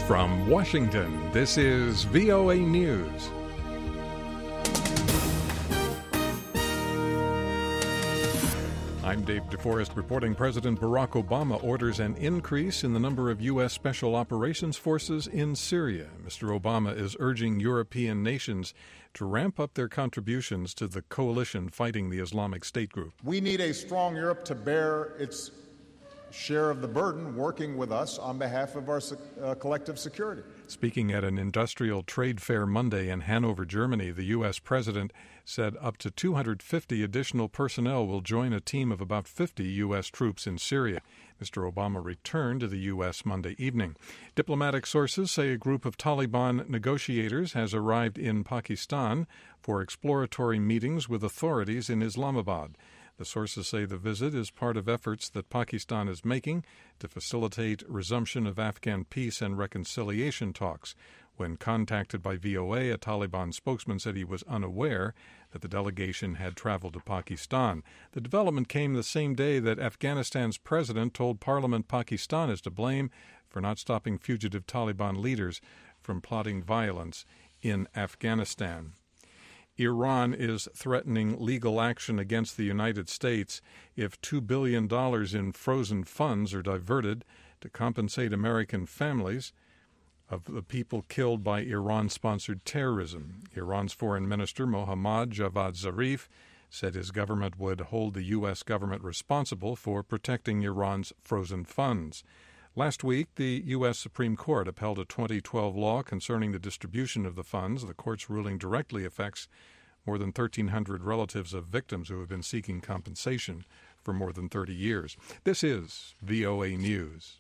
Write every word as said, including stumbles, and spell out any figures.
From Washington, this is V O A News. I'm Dave DeForest reporting President Barack Obama orders an increase in the number of U S. Special Operations Forces in Syria. Mister Obama is urging European nations to ramp up their contributions to the coalition fighting the Islamic State group. We need a strong Europe to bear its share of the burden, working with us on behalf of our uh, collective security. Speaking at an industrial trade fair Monday in Hanover, Germany, the U S president said up to two hundred fifty additional personnel will join a team of about fifty U S troops in Syria. Mister Obama returned to the U S Monday evening. Diplomatic sources say a group of Taliban negotiators has arrived in Pakistan for exploratory meetings with authorities in Islamabad. The sources say the visit is part of efforts that Pakistan is making to facilitate resumption of Afghan peace and reconciliation talks. When contacted by V O A, a Taliban spokesman said he was unaware that the delegation had traveled to Pakistan. The development came the same day that Afghanistan's president told Parliament Pakistan is to blame for not stopping fugitive Taliban leaders from plotting violence in Afghanistan. Iran is threatening legal action against the United States if two billion dollars in frozen funds are diverted to compensate American families of the people killed by Iran-sponsored terrorism. Iran's Foreign Minister Mohammad Javad Zarif said his government would hold the U S government responsible for protecting Iran's frozen funds. Last week, the U S. Supreme Court upheld a twenty twelve law concerning the distribution of the funds. The court's ruling directly affects more than thirteen hundred relatives of victims who have been seeking compensation for more than thirty years. This is V O A News.